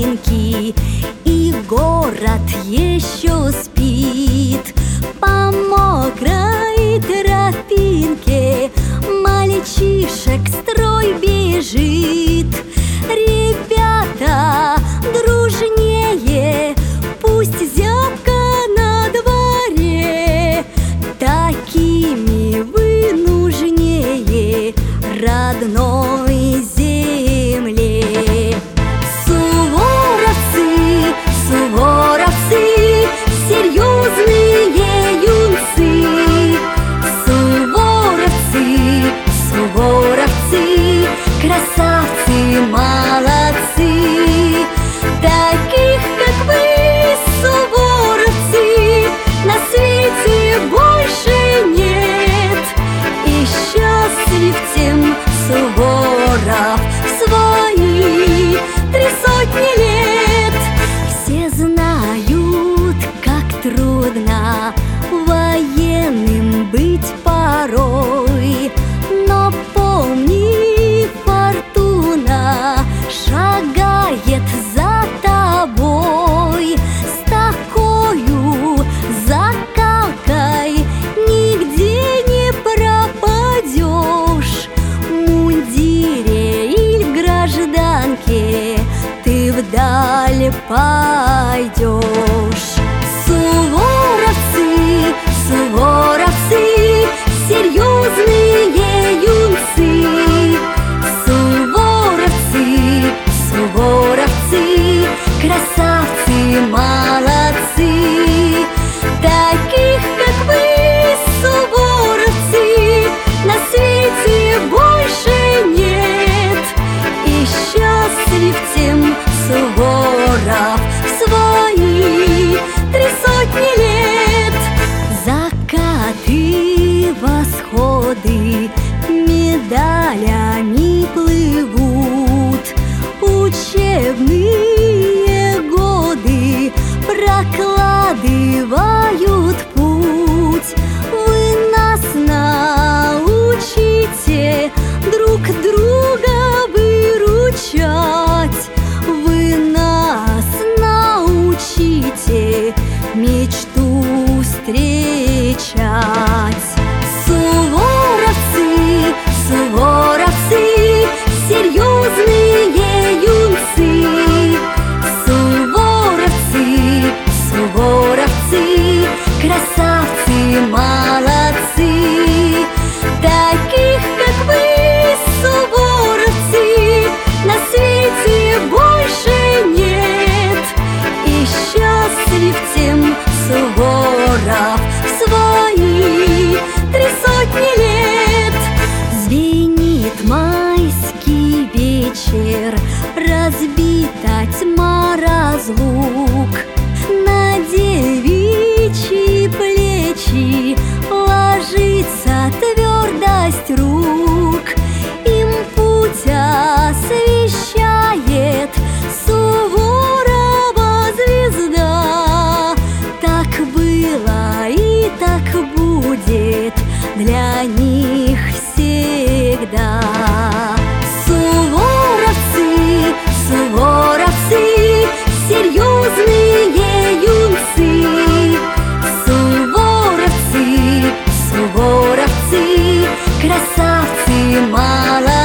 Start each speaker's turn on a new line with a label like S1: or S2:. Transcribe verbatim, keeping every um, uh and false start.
S1: тропинки, и город еще спит. По мокрой тропинке мальчишек строй бежит. Ребята, дружнее, пусть зябко на дворе. Такими вы нужнее родной земле. Суворовцы, суворовцы, серьезные юнцы. Суворовцы, суворовцы, красавцы, молодцы. Таких, как вы, суворовцы, на свете больше нет. И счастлив тем Суворов в свои три сотни лет. Все знают, как трудно военным быть порой, но помни, фортуна шагает за тобой. С такою закалкой нигде не пропадешь. В мундире или гражданке ты вдаль пойдешь. Суворовцы, суворовцы, серьезные юнцы. Суворовцы, суворовцы, красавцы, молодцы. Таких, как вы, суворовцы, на свете больше нет. И счастлив тем Суворов в свои три сотни лет. Закаты, восходы медалями плывут. Учебные годы прокладывают путь. Вы нас научите друг друга выручать. Вы нас научите мечту встречать. Суворовцы, суворовцы, серьезные юнцы. Суворовцы, суворовцы, красавцы, молодцы. Таких, как вы, суворовцы, на свете больше нет. И счастлив тем Суворов в свои три сотни лет. Звенит майский вечер, разбита тьма разлук. На девичьи плечи ложится твердость рук. Им путь освещает Суворова звезда. Так было и так будет для них всегда. Суворовцы, суворовцы, серьезные юнцы. Суворовцы, суворовцы, красавцы, молодцы.